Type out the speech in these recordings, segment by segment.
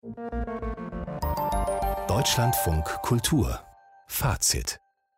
Deutschlandfunk Kultur Fazit.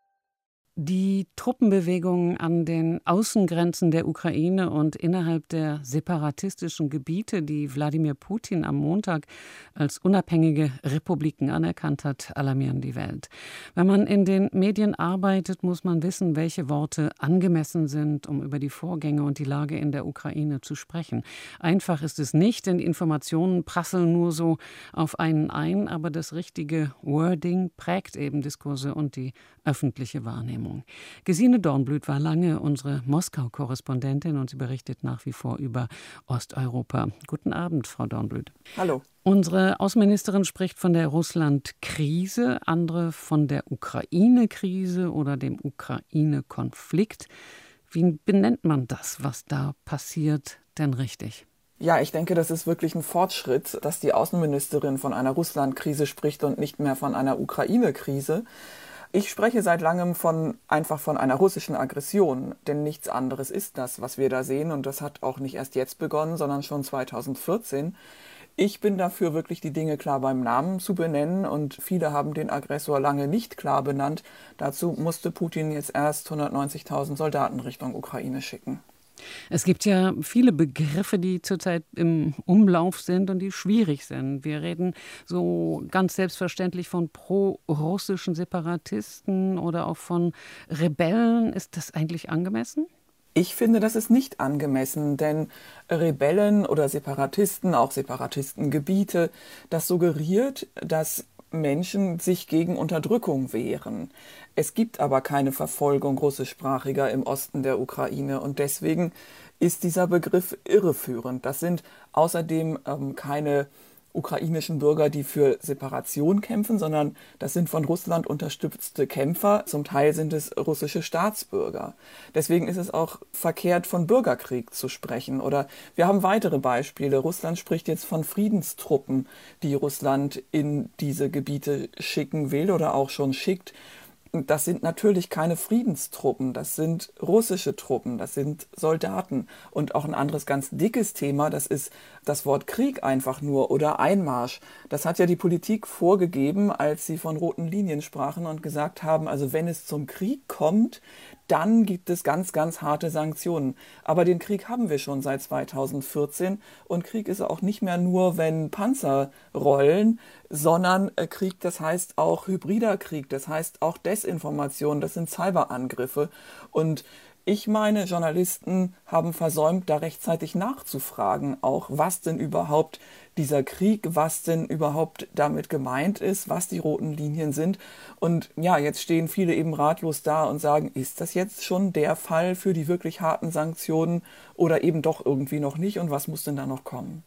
Die Truppenbewegungen an den Außengrenzen der Ukraine und innerhalb der separatistischen Gebiete, die Wladimir Putin am Montag als unabhängige Republiken anerkannt hat, alarmieren die Welt. Wenn man in den Medien arbeitet, muss man wissen, welche Worte angemessen sind, um über die Vorgänge und die Lage in der Ukraine zu sprechen. Einfach ist es nicht, denn die Informationen prasseln nur so auf einen ein, aber das richtige Wording prägt eben Diskurse und die öffentliche Wahrnehmung. Gesine Dornblüt war lange unsere Moskau-Korrespondentin und sie berichtet nach wie vor über Osteuropa. Guten Abend, Frau Dornblüt. Hallo. Unsere Außenministerin spricht von der Russland-Krise, andere von der Ukraine-Krise oder dem Ukraine-Konflikt. Wie benennt man das, was da passiert, denn richtig? Ja, ich denke, das ist wirklich ein Fortschritt, dass die Außenministerin von einer Russland-Krise spricht und nicht mehr von einer Ukraine-Krise. Ich spreche seit langem einfach von einer russischen Aggression, denn nichts anderes ist das, was wir da sehen. Und das hat auch nicht erst jetzt begonnen, sondern schon 2014. Ich bin dafür, wirklich die Dinge klar beim Namen zu benennen. Und viele haben den Aggressor lange nicht klar benannt. Dazu musste Putin jetzt erst 190.000 Soldaten Richtung Ukraine schicken. Es gibt ja viele Begriffe, die zurzeit im Umlauf sind und die schwierig sind. Wir reden so ganz selbstverständlich von pro-russischen Separatisten oder auch von Rebellen. Ist das eigentlich angemessen? Ich finde, das ist nicht angemessen, denn Rebellen oder Separatisten, auch Separatistengebiete, das suggeriert, dass Menschen sich gegen Unterdrückung wehren. Es gibt aber keine Verfolgung Russischsprachiger im Osten der Ukraine und deswegen ist dieser Begriff irreführend. Das sind außerdem keine ukrainischen Bürger, die für Separation kämpfen, sondern das sind von Russland unterstützte Kämpfer. Zum Teil sind es russische Staatsbürger. Deswegen ist es auch verkehrt, von Bürgerkrieg zu sprechen. Oder wir haben weitere Beispiele. Russland spricht jetzt von Friedenstruppen, die Russland in diese Gebiete schicken will oder auch schon schickt. Das sind natürlich keine Friedenstruppen, das sind russische Truppen, das sind Soldaten. Und auch ein anderes ganz dickes Thema, das ist das Wort Krieg einfach nur oder Einmarsch. Das hat ja die Politik vorgegeben, als sie von roten Linien sprachen und gesagt haben, also wenn es zum Krieg kommt, dann gibt es ganz, ganz harte Sanktionen. Aber den Krieg haben wir schon seit 2014 und Krieg ist auch nicht mehr nur, wenn Panzer rollen, sondern Krieg, das heißt auch hybrider Krieg, das heißt auch Desinformation, das sind Cyberangriffe. Und ich meine, Journalisten haben versäumt, da rechtzeitig nachzufragen, auch was denn überhaupt dieser Krieg, was denn überhaupt damit gemeint ist, was die roten Linien sind. Und ja, jetzt stehen viele eben ratlos da und sagen, ist das jetzt schon der Fall für die wirklich harten Sanktionen oder eben doch irgendwie noch nicht und was muss denn da noch kommen?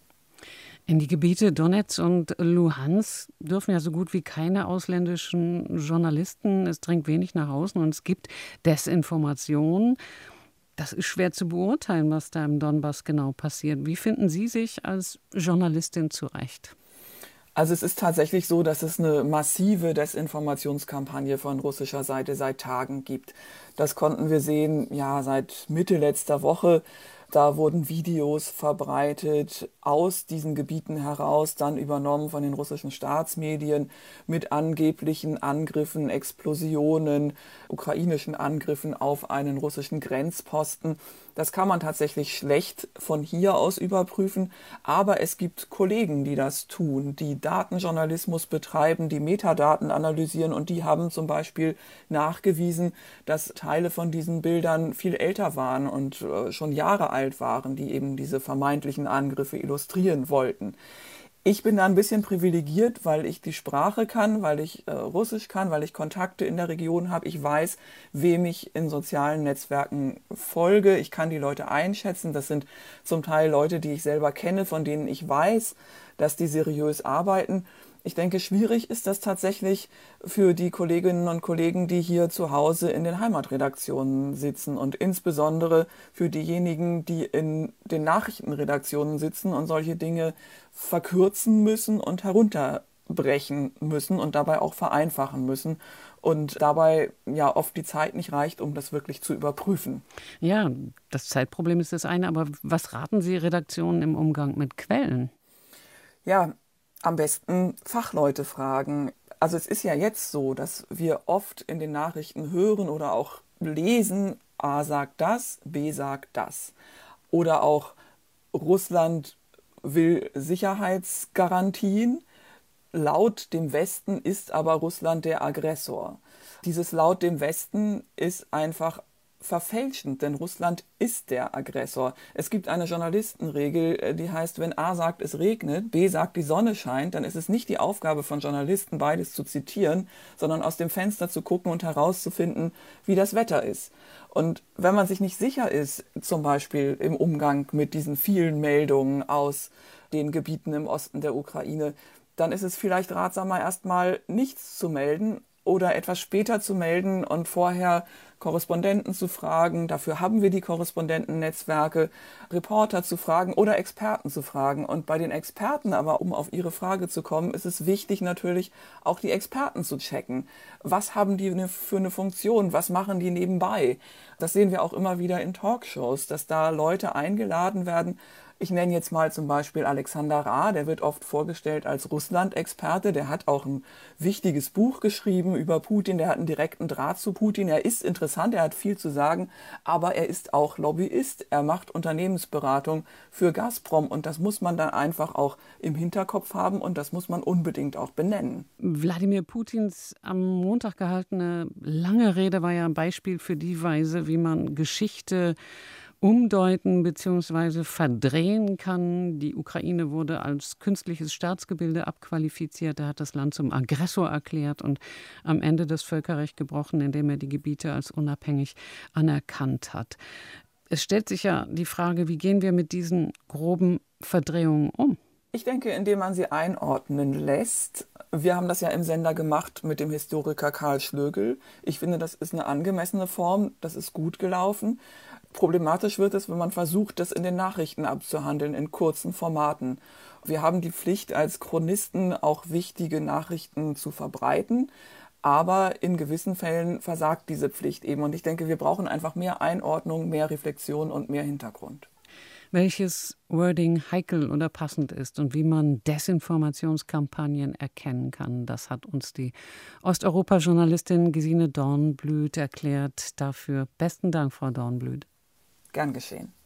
In die Gebiete Donetsk und Luhansk dürfen ja so gut wie keine ausländischen Journalisten. Es dringt wenig nach außen und es gibt Desinformation. Das ist schwer zu beurteilen, was da im Donbass genau passiert. Wie finden Sie sich als Journalistin zurecht? Also es ist tatsächlich so, dass es eine massive Desinformationskampagne von russischer Seite seit Tagen gibt. Das konnten wir sehen, ja, seit Mitte letzter Woche. Da wurden Videos verbreitet aus diesen Gebieten heraus, dann übernommen von den russischen Staatsmedien mit angeblichen Angriffen, Explosionen, ukrainischen Angriffen auf einen russischen Grenzposten. Das kann man tatsächlich schlecht von hier aus überprüfen, aber es gibt Kollegen, die das tun, die Datenjournalismus betreiben, die Metadaten analysieren und die haben zum Beispiel nachgewiesen, dass Teile von diesen Bildern viel älter waren und schon Jahre alt waren, die eben diese vermeintlichen Angriffe illustrieren wollten. Ich bin da ein bisschen privilegiert, weil ich die Sprache kann, weil ich Russisch kann, weil ich Kontakte in der Region habe. Ich weiß, wem ich in sozialen Netzwerken folge. Ich kann die Leute einschätzen. Das sind zum Teil Leute, die ich selber kenne, von denen ich weiß, dass die seriös arbeiten. Ich denke, schwierig ist das tatsächlich für die Kolleginnen und Kollegen, die hier zu Hause in den Heimatredaktionen sitzen und insbesondere für diejenigen, die in den Nachrichtenredaktionen sitzen und solche Dinge verkürzen müssen und herunterbrechen müssen und dabei auch vereinfachen müssen und dabei ja oft die Zeit nicht reicht, um das wirklich zu überprüfen. Ja, das Zeitproblem ist das eine, aber was raten Sie Redaktionen im Umgang mit Quellen? Ja, Am besten Fachleute fragen. Also es ist ja jetzt so, dass wir oft in den Nachrichten hören oder auch lesen, A sagt das, B sagt das. Oder auch Russland will Sicherheitsgarantien. Laut dem Westen ist aber Russland der Aggressor. Dieses laut dem Westen ist einfach verfälschend, denn Russland ist der Aggressor. Es gibt eine Journalistenregel, die heißt, wenn A sagt, es regnet, B sagt, die Sonne scheint, dann ist es nicht die Aufgabe von Journalisten, beides zu zitieren, sondern aus dem Fenster zu gucken und herauszufinden, wie das Wetter ist. Und wenn man sich nicht sicher ist, zum Beispiel im Umgang mit diesen vielen Meldungen aus den Gebieten im Osten der Ukraine, dann ist es vielleicht ratsamer, erstmal nichts zu melden oder etwas später zu melden und vorher Korrespondenten zu fragen. Dafür haben wir die Korrespondentennetzwerke, Reporter zu fragen oder Experten zu fragen. Und bei den Experten aber, um auf Ihre Frage zu kommen, ist es wichtig natürlich auch die Experten zu checken. Was haben die für eine Funktion? Was machen die nebenbei? Das sehen wir auch immer wieder in Talkshows, dass da Leute eingeladen werden. Ich nenne jetzt mal zum Beispiel Alexander Rahr, der wird oft vorgestellt als Russland-Experte. Der hat auch ein wichtiges Buch geschrieben über Putin, der hat einen direkten Draht zu Putin. Er ist interessant, er hat viel zu sagen, aber er ist auch Lobbyist. Er macht Unternehmensberatung für Gazprom und das muss man dann einfach auch im Hinterkopf haben und das muss man unbedingt auch benennen. Wladimir Putins am Montag gehaltene lange Rede war ja ein Beispiel für die Weise, wie man Geschichte umdeuten bzw. verdrehen kann. Die Ukraine wurde als künstliches Staatsgebilde abqualifiziert. Er hat das Land zum Aggressor erklärt und am Ende das Völkerrecht gebrochen, indem er die Gebiete als unabhängig anerkannt hat. Es stellt sich ja die Frage, wie gehen wir mit diesen groben Verdrehungen um? Ich denke, indem man sie einordnen lässt. Wir haben das ja im Sender gemacht mit dem Historiker Karl Schlögl. Ich finde, das ist eine angemessene Form, das ist gut gelaufen. Problematisch wird es, wenn man versucht, das in den Nachrichten abzuhandeln, in kurzen Formaten. Wir haben die Pflicht, als Chronisten auch wichtige Nachrichten zu verbreiten. Aber in gewissen Fällen versagt diese Pflicht eben. Und ich denke, wir brauchen einfach mehr Einordnung, mehr Reflexion und mehr Hintergrund. Welches Wording heikel oder passend ist und wie man Desinformationskampagnen erkennen kann, das hat uns die Osteuropa-Journalistin Gesine Dornblüt erklärt. Dafür besten Dank, Frau Dornblüt. Gern geschehen.